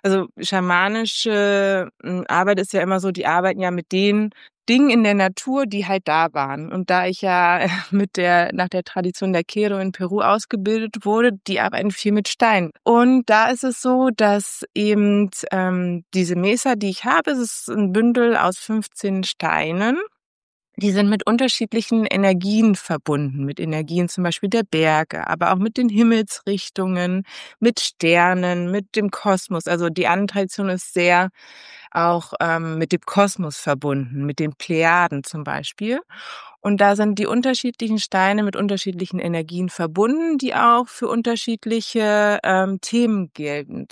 Also, schamanische, Arbeit ist ja immer so, die arbeiten ja mit den Dingen in der Natur, die halt da waren. Und da ich ja nach der Tradition der Q'ero in Peru ausgebildet wurde, die arbeiten viel mit Stein. Und da ist es so, dass eben, diese Mesa, die ich habe, es ist ein Bündel aus 15 Steinen. Die sind mit unterschiedlichen Energien verbunden, mit Energien zum Beispiel der Berge, aber auch mit den Himmelsrichtungen, mit Sternen, mit dem Kosmos. Also die Ahnentradition ist sehr auch mit dem Kosmos verbunden, mit den Plejaden zum Beispiel. Und da sind die unterschiedlichen Steine mit unterschiedlichen Energien verbunden, die auch für unterschiedliche Themen gelten.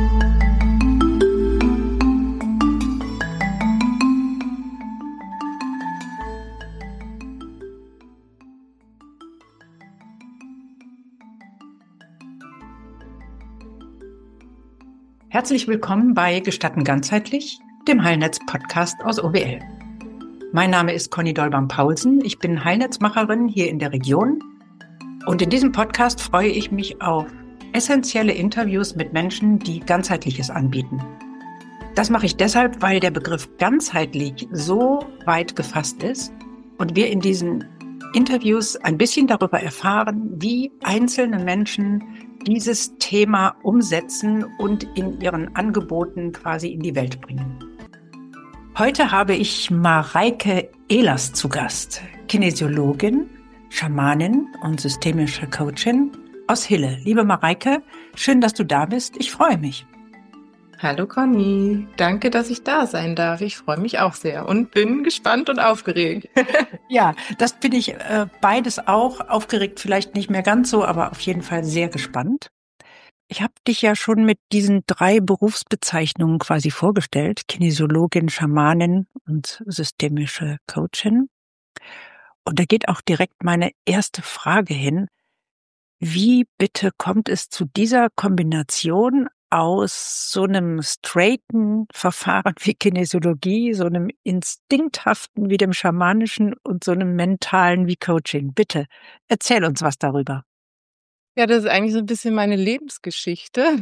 Herzlich willkommen bei Gestatten ganzheitlich, dem Heilnetz-Podcast aus OWL. Mein Name ist Conny Dolban-Paulsen, ich bin Heilnetzmacherin hier in der Region und in diesem Podcast freue ich mich auf essentielle Interviews mit Menschen, die Ganzheitliches anbieten. Das mache ich deshalb, weil der Begriff ganzheitlich so weit gefasst ist und wir in diesen Interviews ein bisschen darüber erfahren, wie einzelne Menschen dieses Thema umsetzen und in ihren Angeboten quasi in die Welt bringen. Heute habe ich Mareike Ehlers zu Gast, Kinesiologin, Schamanin und systemische Coachin aus Hille. Liebe Mareike, schön, dass du da bist. Ich freue mich. Hallo Conny, danke, dass ich da sein darf. Ich freue mich auch sehr und bin gespannt und aufgeregt. Ja, das bin ich beides auch. Aufgeregt vielleicht nicht mehr ganz so, aber auf jeden Fall sehr gespannt. Ich habe dich ja schon mit diesen 3 Berufsbezeichnungen quasi vorgestellt. Kinesiologin, Schamanin und systemische Coachin. Und da geht auch direkt meine erste Frage hin. Wie bitte kommt es zu dieser Kombination aus so einem straighten Verfahren wie Kinesiologie, so einem instinkthaften wie dem Schamanischen und so einem mentalen wie Coaching? Bitte, erzähl uns was darüber. Ja, das ist eigentlich so ein bisschen meine Lebensgeschichte.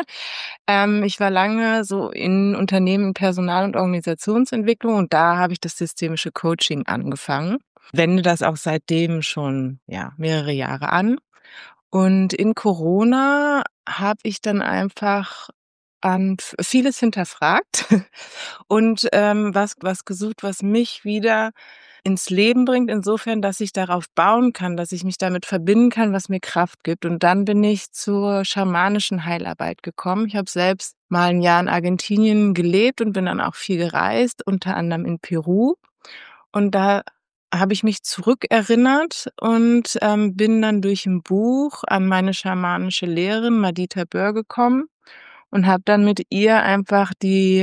Ich war lange so in Unternehmen, Personal- und Organisationsentwicklung und da habe ich das systemische Coaching angefangen. Wende das auch seitdem schon, ja, mehrere Jahre an. Und in Corona habe ich dann einfach an vieles hinterfragt und was gesucht, was mich wieder ins Leben bringt, insofern, dass ich darauf bauen kann, dass ich mich damit verbinden kann, was mir Kraft gibt. Und dann bin ich zur schamanischen Heilarbeit gekommen. Ich habe selbst mal ein Jahr in Argentinien gelebt und bin dann auch viel gereist, unter anderem in Peru. Und da habe ich mich zurückerinnert und bin dann durch ein Buch an meine schamanische Lehrerin Madita Böhr gekommen und habe dann mit ihr einfach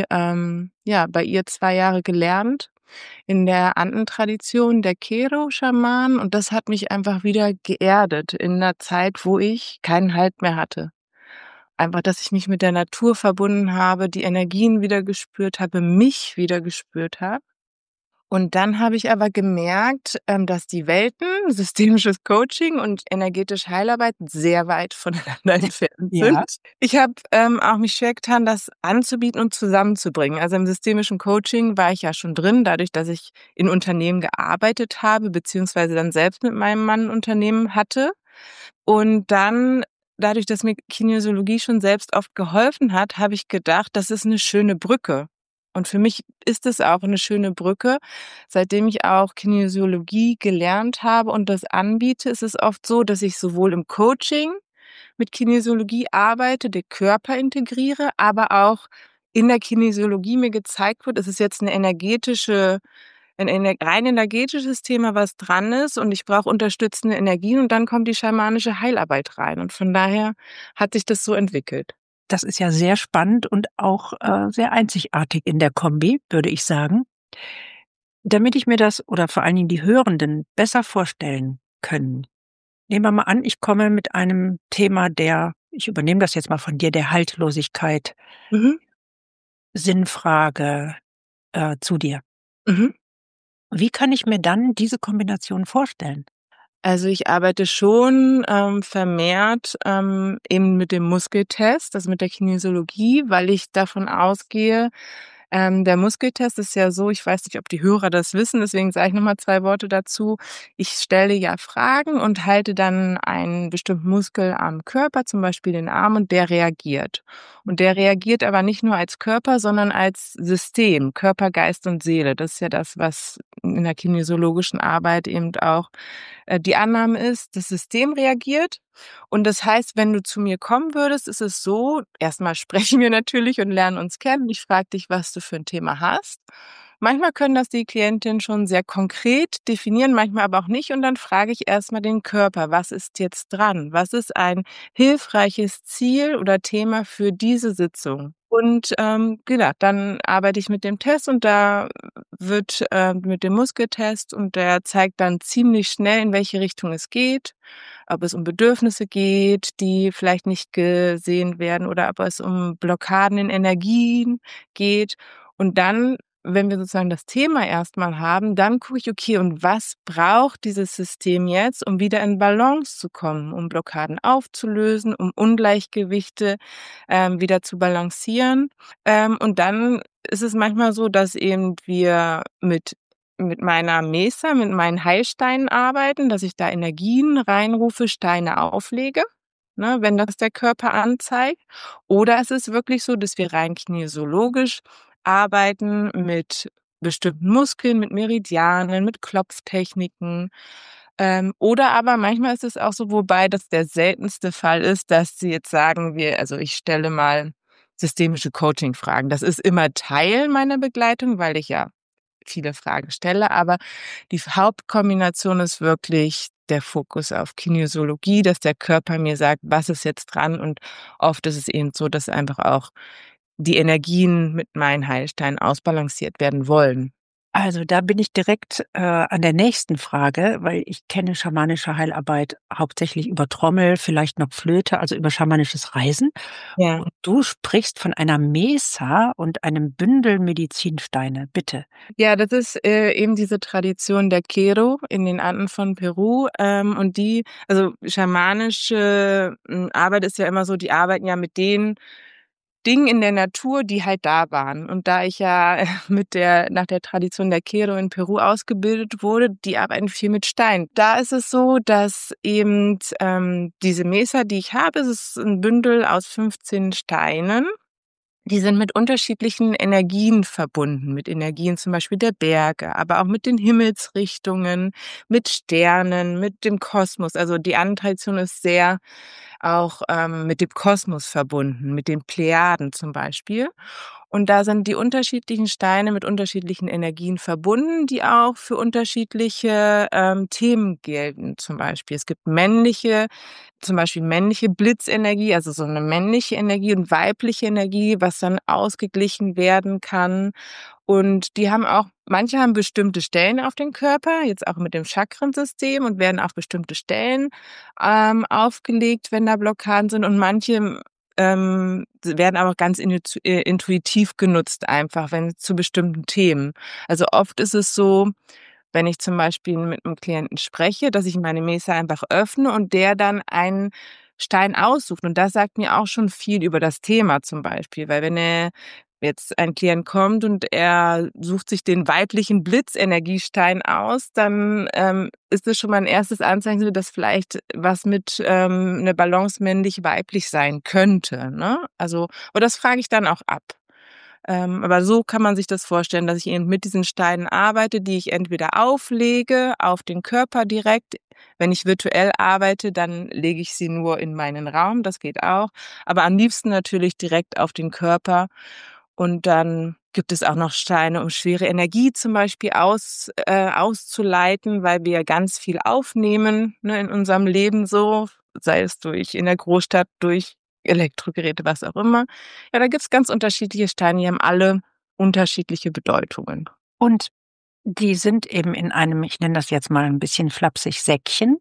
bei ihr 2 Jahre gelernt in der Anden-Tradition der Q'ero-Schamanen und das hat mich einfach wieder geerdet in 'ner Zeit, wo ich keinen Halt mehr hatte. Einfach, dass ich mich mit der Natur verbunden habe, die Energien wieder gespürt habe, mich wieder gespürt habe. Und dann habe ich aber gemerkt, dass die Welten, systemisches Coaching und energetische Heilarbeit sehr weit voneinander entfernt sind. Ja. Ich habe, auch mich schwer getan, das anzubieten und zusammenzubringen. Also, im systemischen Coaching war ich ja schon drin, dadurch, dass ich in Unternehmen gearbeitet habe, beziehungsweise dann selbst mit meinem Mann 'n Unternehmen hatte. Und dann, dadurch, dass mir Kinesiologie schon selbst oft geholfen hat, habe ich gedacht, das ist 'ne schöne Brücke. Und für mich ist es auch 'ne schöne Brücke. Seitdem ich auch Kinesiologie gelernt habe und das anbiete, ist es oft so, dass ich sowohl im Coaching mit Kinesiologie arbeite, den Körper integriere, aber auch in der Kinesiologie mir gezeigt wird, es ist jetzt 'ne energetische ein rein energetisches Thema, was dran ist und ich brauche unterstützende Energien und dann kommt die schamanische Heilarbeit rein und von daher hat sich das so entwickelt. Das ist ja sehr spannend und auch sehr einzigartig in der Kombi, würde ich sagen. Damit ich mir das oder vor allen Dingen die Hörenden besser vorstellen können. Nehmen wir mal an, ich komme mit einem Thema ich übernehme das jetzt mal von dir, der Haltlosigkeit, Mhm, Sinnfrage, zu dir. mhm. Wie kann ich mir dann diese Kombination vorstellen? Also ich arbeite schon vermehrt eben mit dem Muskeltest, also mit der Kinesiologie, weil ich davon ausgehe, der Muskeltest ist ja so, ich weiß nicht, ob die Hörer das wissen, deswegen sage ich noch mal 2 Worte dazu. Ich stelle ja Fragen und halte dann einen bestimmten Muskel am Körper, zum Beispiel den Arm, und der reagiert. Und der reagiert aber nicht nur als Körper, sondern als System, Körper, Geist und Seele. Das ist ja das, was in der kinesiologischen Arbeit eben auch die Annahme ist, das System reagiert. Und das heißt, wenn du zu mir kommen würdest, ist es so, erstmal sprechen wir natürlich und lernen uns kennen. Ich frage dich, was du für ein Thema hast. Manchmal können das die Klientinnen schon sehr konkret definieren, manchmal aber auch nicht. Und dann frage ich erstmal den Körper, was ist jetzt dran? Was ist ein hilfreiches Ziel oder Thema für diese Sitzung? Und genau, dann arbeite ich mit dem Test und da wird mit dem Muskeltest, und der zeigt dann ziemlich schnell, in welche Richtung es geht, ob es um Bedürfnisse geht, die vielleicht nicht gesehen werden, oder ob es um Blockaden in Energien geht. Und dann, wenn wir sozusagen das Thema erstmal haben, dann gucke ich, okay, und was braucht dieses System jetzt, um wieder in Balance zu kommen, um Blockaden aufzulösen, um Ungleichgewichte wieder zu balancieren. Und dann ist es manchmal so, dass eben wir mit meiner Mesa, mit meinen Heilsteinen arbeiten, dass ich da Energien reinrufe, Steine auflege, ne, wenn das der Körper anzeigt. Oder es ist wirklich so, dass wir rein kinesiologisch arbeiten mit bestimmten Muskeln, mit Meridianen, mit Klopftechniken. Oder aber manchmal ist es auch so, wobei das der seltenste Fall ist, dass sie jetzt sagen, also ich stelle mal systemische Coaching-Fragen. Das ist immer Teil meiner Begleitung, weil ich ja viele Fragen stelle, aber die Hauptkombination ist wirklich der Fokus auf Kinesiologie, dass der Körper mir sagt, was ist jetzt dran, und oft ist es eben so, dass einfach auch die Energien mit meinen Heilsteinen ausbalanciert werden wollen. Also, da bin ich direkt, an der nächsten Frage, weil ich kenne schamanische Heilarbeit hauptsächlich über Trommel, vielleicht noch Flöte, also über schamanisches Reisen. Ja. Und du sprichst von einer Mesa und einem Bündel Medizinsteine. Bitte. Ja, das ist eben diese Tradition der Q'ero in den Anden von Peru, und also schamanische Arbeit ist ja immer so, die arbeiten ja mit den Dingen in der Natur, die halt da waren. Und da ich ja nach der Tradition der Q'ero in Peru ausgebildet wurde, die arbeiten viel mit Stein. Da ist es so, dass eben diese Mesa, die ich habe, es ist ein Bündel aus 15 Steinen. Die sind mit unterschiedlichen Energien verbunden, mit Energien zum Beispiel der Berge, aber auch mit den Himmelsrichtungen, mit Sternen, mit dem Kosmos. Also die Andentradition ist sehr auch mit dem Kosmos verbunden, mit den Plejaden zum Beispiel. Und da sind die unterschiedlichen Steine mit unterschiedlichen Energien verbunden, die auch für unterschiedliche Themen gelten. Zum Beispiel, es gibt zum Beispiel männliche Blitzenergie, also so eine männliche Energie, und weibliche Energie, was dann ausgeglichen werden kann. Und manche haben bestimmte Stellen auf dem Körper, jetzt auch mit dem Chakrensystem, und werden auf bestimmte Stellen aufgelegt, wenn da Blockaden sind. Und manche werden aber ganz intuitiv genutzt, einfach, wenn zu bestimmten Themen. Also oft ist es so, wenn ich zum Beispiel mit einem Klienten spreche, dass ich meine Mesa einfach öffne und der dann einen Stein aussucht. Und das sagt mir auch schon viel über das Thema zum Beispiel, weil wenn jetzt ein Klient kommt und er sucht sich den weiblichen Blitzenergiestein aus, dann ist es schon mal ein erstes Anzeichen, so dass vielleicht was mit 'ne Balance männlich-weiblich sein könnte, ne? Also, aber das frage ich dann auch ab. Aber so kann man sich das vorstellen, dass ich eben mit diesen Steinen arbeite, die ich entweder auflege auf den Körper direkt. Wenn ich virtuell arbeite, dann lege ich sie nur in meinen Raum, das geht auch, aber am liebsten natürlich direkt auf den Körper. Und dann gibt es auch noch Steine, um schwere Energie zum Beispiel auszuleiten, weil wir ganz viel aufnehmen, ne, in unserem Leben so, sei es in der Großstadt durch Elektrogeräte, was auch immer. Ja, da gibt's ganz unterschiedliche Steine, die haben alle unterschiedliche Bedeutungen. Und die sind eben in einem, ich nenne das jetzt mal ein bisschen flapsig, Säckchen.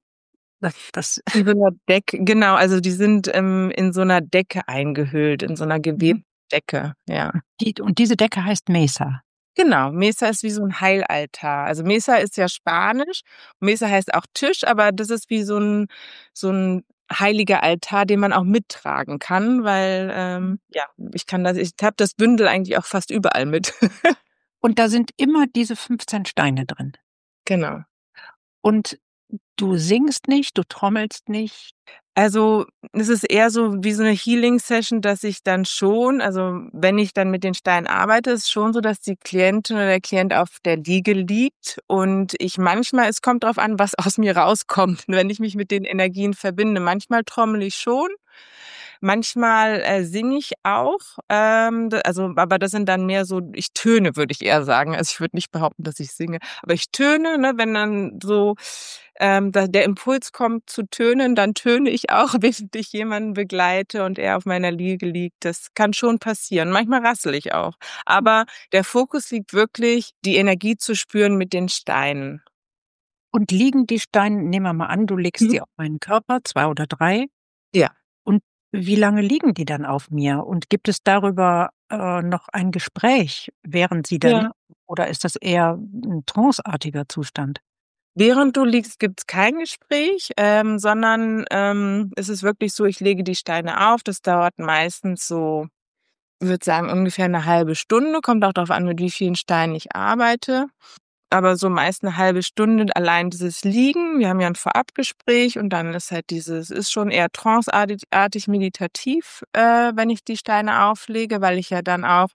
Das In so 'ner Decke, genau, also die sind in so 'ner Decke eingehüllt, in so 'ner Mhm. gewebten Decke, ja. Und diese Decke heißt Mesa. Genau, Mesa ist wie so 'n Heilaltar. Also, Mesa ist ja Spanisch. Mesa heißt auch Tisch, aber das ist wie so 'n heiliger Altar, den man auch mittragen kann, weil, ja, ich habe das Bündel eigentlich auch fast überall mit. Und da sind immer diese 15 Steine drin. Genau. Und du singst nicht, du trommelst nicht. Also, es ist eher so wie so 'ne Healing-Session, dass ich dann schon also, wenn ich dann mit den Steinen arbeite, ist schon so, dass die Klientin oder der Klient auf der Liege liegt und ich manchmal es kommt drauf an, was aus mir rauskommt, wenn ich mich mit den Energien verbinde. Manchmal trommele ich schon, manchmal, singe ich auch, d also, aber das sind dann mehr so ich töne, würde ich eher sagen. Also, ich würde nicht behaupten, dass ich singe, aber ich töne, ne, wenn dann so, da der Impuls kommt zu tönen, dann töne ich auch, während ich jemanden begleite und er auf meiner Liege liegt. Das kann schon passieren. Manchmal rassle ich auch. Aber der Fokus liegt wirklich, die Energie zu spüren mit den Steinen. Und liegen die Steine, nehmen wir mal an, du legst Mhm. sie auf meinen Körper, 2 oder 3. Ja. Und wie lange liegen die dann auf mir? Und gibt es darüber, noch ein Gespräch, während sie da liegen, Ja. oder ist das eher 'n tranceartiger Zustand? Während du liegst, gibt's kein Gespräch, sondern, es ist wirklich so, ich lege die Steine auf. Das dauert meistens so, würde sagen, ungefähr 'ne halbe Stunde. Kommt auch darauf an, mit wie vielen Steinen ich arbeite. Aber so meist 'ne halbe Stunde allein dieses Liegen. Wir haben ja 'n Vorabgespräch und dann ist halt dieses ist schon eher tranceartig meditativ, wenn ich die Steine auflege, weil ich ja dann auch,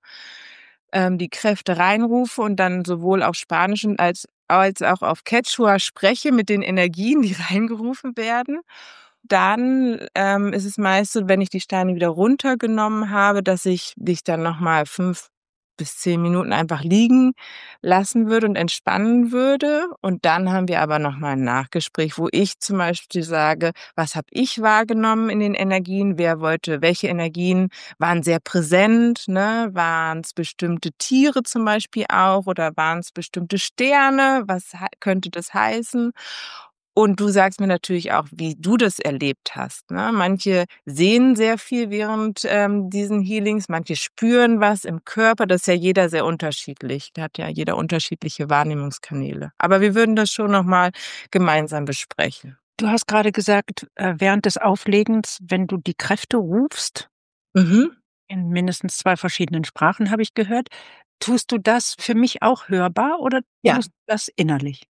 die Kräfte reinrufe und dann sowohl auf Spanisch und als auch auf Quechua spreche mit den Energien, die reingerufen werden. Dann, ist es meist so, wenn ich die Steine wieder runtergenommen habe, dass ich dich dann noch mal 5 bis 10 Minuten einfach liegen lassen würde und entspannen würde. Und dann haben wir aber noch mal 'n Nachgespräch, wo ich zum Beispiel sage: „Was habe ich wahrgenommen in den Energien? Welche Energien waren sehr präsent, ne? Waren's bestimmte Tiere zum Beispiel auch oder waren's bestimmte Sterne? Was könnte das heißen?“ Und du sagst mir natürlich auch, wie du das erlebt hast, ne? Manche sehen sehr viel während, diesen Healings, manche spüren was im Körper. Das ist ja jeder sehr unterschiedlich. Da hat ja jeder unterschiedliche Wahrnehmungskanäle. Aber wir würden das schon noch mal gemeinsam besprechen. Du hast grade gesagt, während des Auflegens, wenn du die Kräfte rufst Mhm. in mindestens 2 verschiedenen Sprachen, habe ich gehört. Tust du das für mich auch hörbar oder Ja. tust du das innerlich?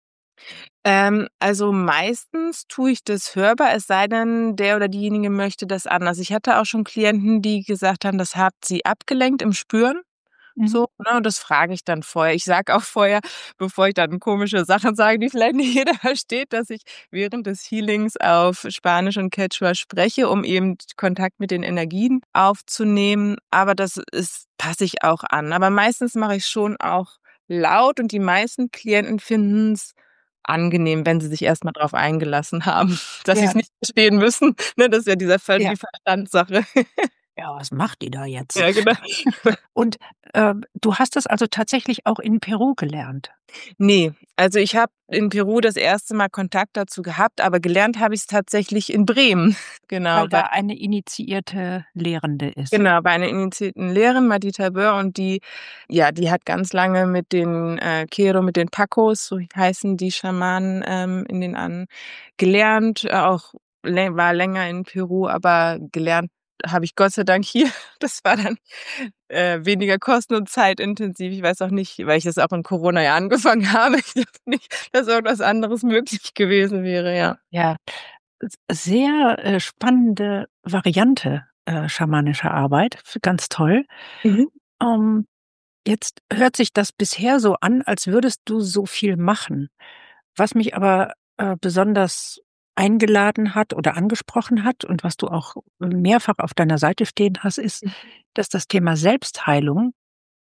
Also meistens tue ich das hörbar, es sei denn, der oder diejenige möchte das anders. Ich hatte auch schon Klienten, die gesagt haben, das hat sie abgelenkt im Spüren. Mhm. So, ne, und das frage ich dann vorher. Ich sage auch vorher, bevor ich dann komische Sachen sage, die vielleicht nicht jeder versteht, dass ich während des Healings auf Spanisch und Quechua spreche, um eben Kontakt mit den Energien aufzunehmen. Aber das ist passe ich auch an. Aber meistens mache ich's schon auch laut und die meisten Klienten finden's angenehm, wenn sie sich erst mal drauf eingelassen haben, dass Ja, sie's nicht verstehen müssen, ne? Das ist ja ja. die Verstandssache. Ja, was macht die da jetzt? Ja, genau. Und, du hast das also tatsächlich auch in Peru gelernt, Ne, also ich habe in Peru das erste Mal Kontakt dazu gehabt, aber gelernt habe ich's tatsächlich in Bremen. Genau, weil da eine initiierte Lehrende ist. bei einer initiierten Lehrerin, Madita Böhr, und die hat ganz lange mit den, Q'ero, mit den Pacos, so heißen die Schamanen, in den Anden, gelernt, auch war länger in Peru, aber gelernt habe ich Gott sei Dank hier. Das war dann, weniger kosten und zeitintensiv. Ich weiß auch nicht, weil ich das auch in Corona ja angefangen habe. Ich glaube nicht, dass irgendwas anderes möglich gewesen wäre, ja. Ja, sehr, spannende Variante, schamanischer Arbeit, ganz toll. Mhm. Ähm, Jetzt hört sich das bisher so an, als würdest du so viel machen. Was mich aber, besonders eingeladen hat oder angesprochen hat und was du auch mehrfach auf deiner Seite stehen hast, ist, dass das Thema Selbstheilung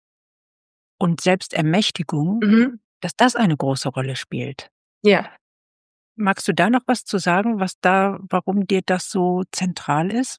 und Selbstermächtigung, Mhm. dass das eine große Rolle spielt. Ja. Magst du da noch was zu sagen, warum dir das so zentral ist?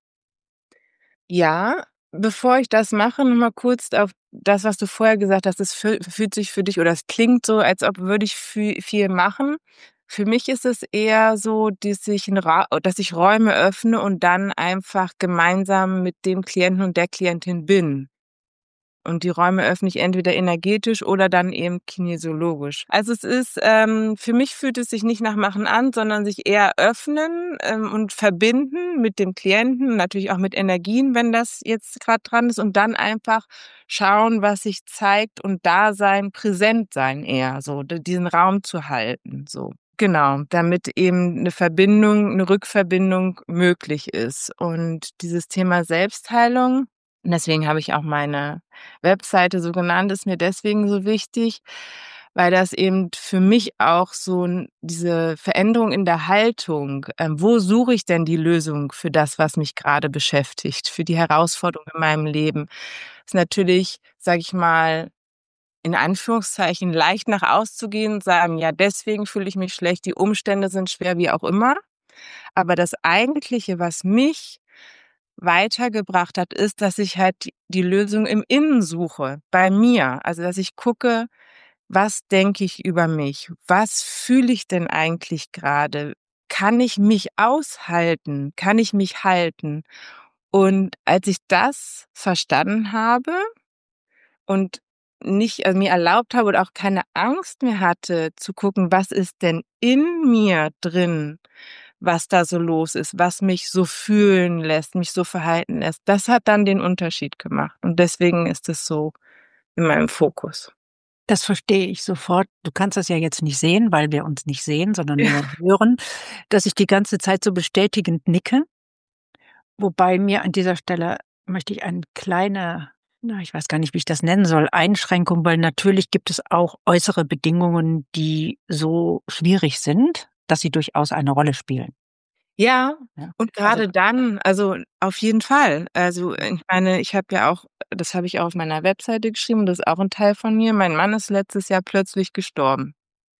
Ja, bevor ich das mache, noch mal kurz auf das, was du vorher gesagt hast. Es fühlt sich für dich oder es klingt so, als ob würde ich viel machen. Für mich ist es eher so, dass ich Räume öffne und dann einfach gemeinsam mit dem Klienten und der Klientin bin. Und die Räume öffne ich entweder energetisch oder dann eben kinesiologisch. Also es ist, für mich fühlt es sich nicht nach Machen an, sondern sich eher öffnen und verbinden mit dem Klienten, natürlich auch mit Energien, wenn das jetzt gerade dran ist, und dann einfach schauen, was sich zeigt und da sein, präsent sein eher, so diesen Raum zu halten, so. Genau, damit eben eine Verbindung, eine Rückverbindung möglich ist. Und dieses Thema Selbstheilung, und deswegen habe ich auch meine Webseite so genannt, ist mir deswegen so wichtig, weil das eben für mich auch so diese Veränderung in der Haltung, wo suche ich denn die Lösung für das, was mich gerade beschäftigt, für die Herausforderung in meinem Leben, ist natürlich, sage ich mal, in Anführungszeichen leicht nach auszugehen und sagen: „Ja, deswegen fühle ich mich schlecht, die Umstände sind schwer“, wie auch immer. Aber das Eigentliche, was mich weitergebracht hat, ist, dass ich halt die Lösung im Innen suche, bei mir. Also, dass ich gucke: Was denke ich über mich? Was fühle ich denn eigentlich gerade? Kann ich mich aushalten? Kann ich mich halten? Und als ich das verstanden habe und nicht, also, mir erlaubt habe oder auch keine Angst mehr hatte zu gucken, was ist denn in mir drin, was da so los ist, was mich so fühlen lässt, mich so verhalten lässt. Das hat dann den Unterschied gemacht und deswegen ist es so in meinem Fokus. Das verstehe ich sofort. Du kannst das ja jetzt nicht sehen, weil wir uns nicht sehen, sondern Ja. nur hören, dass ich die ganze Zeit so bestätigend nicke. Wobei mir an dieser Stelle möchte ich eine kleine, na, ich weiß gar nicht, wie ich das nennen soll, Einschränkung, weil natürlich gibt es auch äußere Bedingungen, die so schwierig sind, dass sie durchaus eine Rolle spielen, Ja, ja? und Also, grade dann, also, auf jeden Fall. Also, ich meine, ich habe ja auch, das habe ich auch auf meiner Webseite geschrieben, das ist auch 'n Teil von mir. Mein Mann ist letztes Jahr plötzlich gestorben.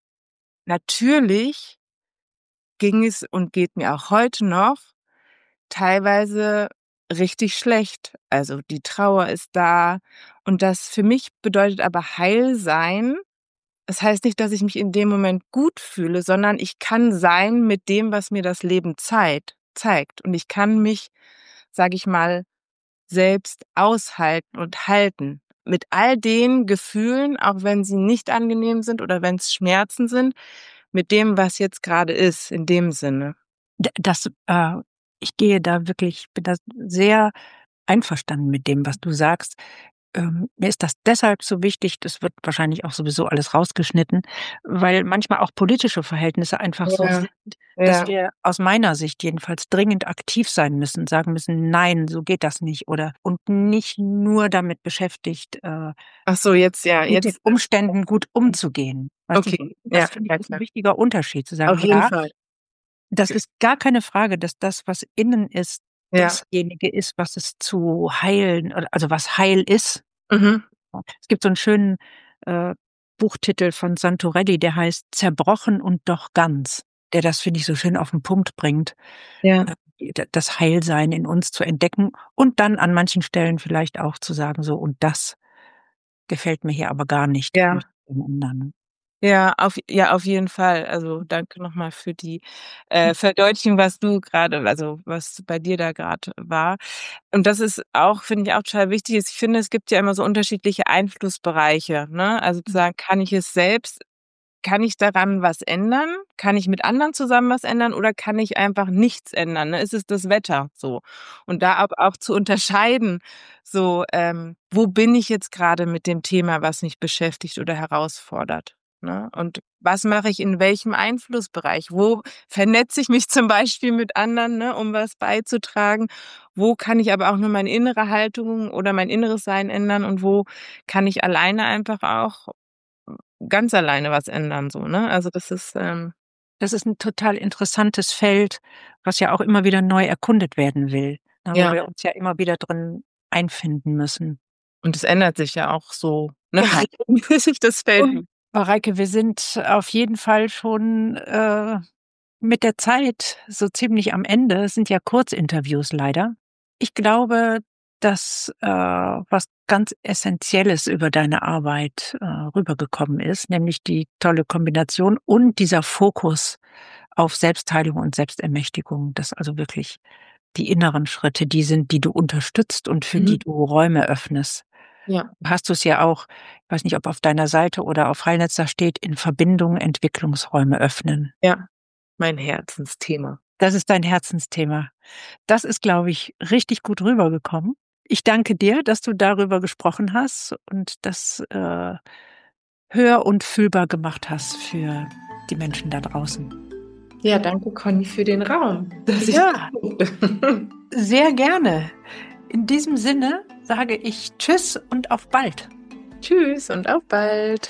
Natürlich ging es und geht mir auch heute noch teilweise richtig schlecht. Also, die Trauer ist da und das für mich bedeutet aber heil sein. Das heißt nicht, dass ich mich in dem Moment gut fühle, sondern ich kann sein mit dem, was mir das Leben zeigt. Und ich kann mich, sage ich mal, selbst aushalten und halten. Mit all den Gefühlen, auch wenn sie nicht angenehm sind oder wenn's Schmerzen sind, mit dem, was jetzt grade ist, in dem Sinne. das, ich gehe da wirklich, bin da sehr einverstanden mit dem, was du sagst. Mir ist das deshalb so wichtig, das wird wahrscheinlich auch sowieso alles rausgeschnitten, weil manchmal auch politische Verhältnisse einfach so Ja, sind, dass ja. wir aus meiner Sicht jedenfalls dringend aktiv sein müssen, sagen müssen: „Nein, so geht das nicht“, oder und nicht nur damit beschäftigt, Ach so, jetzt ja, mit den jetzt Umständen gut umzugehen. Weißt du, okay. das Ja, finde ich ja ist 'n klar. wichtiger Unterschied, zu sagen: Auf jeden „Ja, Fall. das ist gar keine Frage, dass das, was innen ist, Ja. dasjenige ist, was es zu heilen oder also, was Heil ist.“ Mhm. Es gibt so 'n schönen, äh, Buchtitel von Santorelli, der heißt „Zerbrochen und doch ganz“, der das, finde ich, so schön auf 'n Punkt bringt, Ja, das Heilsein in uns zu entdecken und dann an manchen Stellen vielleicht auch zu sagen: „So, und das gefällt mir hier aber gar nicht, das ja. möchte ich gerne ändern.“ Ja, auf jeden Fall. Also, danke noch mal für die, Verdeutlichung, was du grade, also, was bei dir da grad war. Und das ist auch, finde ich, auch total wichtig ist, ich finde, es gibt ja immer so unterschiedliche Einflussbereiche, ne? Also, zu sagen, kann ich daran was ändern? Kann ich mit anderen zusammen was ändern oder kann ich einfach nichts ändern, ne? Ist es das Wetter so? Und da auch zu unterscheiden, so, wo bin ich jetzt grade mit dem Thema, was mich beschäftigt oder herausfordert, ne? Und was mache ich in welchem Einflussbereich? Wo vernetze ich mich zum Beispiel mit anderen, ne, um was beizutragen? Wo kann ich aber auch nur meine innere Haltung oder mein inneres Sein ändern und wo kann ich alleine einfach auch ganz alleine was ändern so, ne? Also, das ist, Das ist 'n total interessantes Feld, was ja auch immer wieder neu erkundet werden will, ne, wo ja, wir uns ja immer wieder drin einfinden müssen. und es ändert sich ja auch so, ne, Genau. regelmäßig das Feld. Und Mareike, wir sind auf jeden Fall schon, mit der Zeit so ziemlich am Ende. Es sind ja Kurzinterviews leider. Ich glaube, dass, was ganz Essenzielles über deine Arbeit, rübergekommen ist, nämlich die tolle Kombination und dieser Fokus auf Selbstheilung und Selbstermächtigung, dass also wirklich die inneren Schritte die sind, die du unterstützt und für die Mhm. du Räume öffnest. Ja. Hast du es ja auch, ich weiß nicht, ob auf deiner Seite oder auf Heilnetz da steht, in Verbindung Entwicklungsräume öffnen. Ja, mein Herzensthema. Das ist dein Herzensthema. Das ist, glaube ich, richtig gut rübergekommen. Ich danke dir, dass du darüber gesprochen hast und das hör- und fühlbar gemacht hast für die Menschen da draußen. Ja, danke Conny für den Raum, dass ich Ja, durfte. sehr gerne. In diesem Sinne sage ich Tschüss und auf bald. Tschüss und auf bald.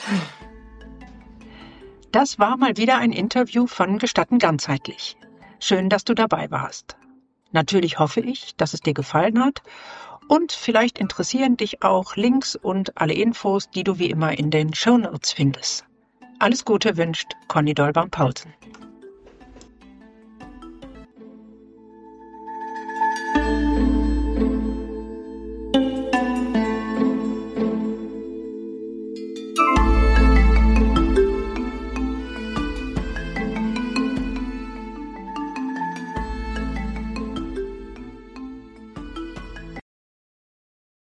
Das war mal wieder ein Interview von Gestatten ganzheitlich. Schön, dass du dabei warst. Natürlich hoffe ich, dass es dir gefallen hat und vielleicht interessieren dich auch Links und alle Infos, die du wie immer in den Shownotes findest. Alles Gute wünscht Conny Dolban-Paulsen.